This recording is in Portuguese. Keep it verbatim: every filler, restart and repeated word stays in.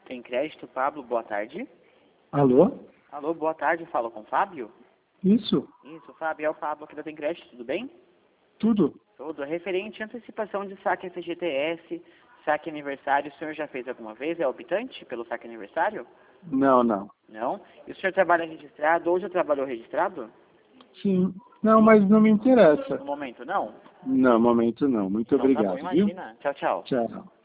Tem crédito, Pablo, boa tarde. Alô? Alô, boa tarde, falo com o Fábio? Isso, Isso, Fábio, é o Fábio aqui da Tem Crédito, tudo bem? tudo. Tudo. Referente à antecipação de saque F G T S, saque aniversário, o senhor já fez alguma vez? É optante pelo saque aniversário? Não, não. Não? E o senhor trabalha registrado ou já trabalhou registrado? Sim. Não, mas não me interessa. No momento, não? Não, momento não. Muito Então tá bom, obrigado, viu? imagina. Tchau, tchau. Tchau.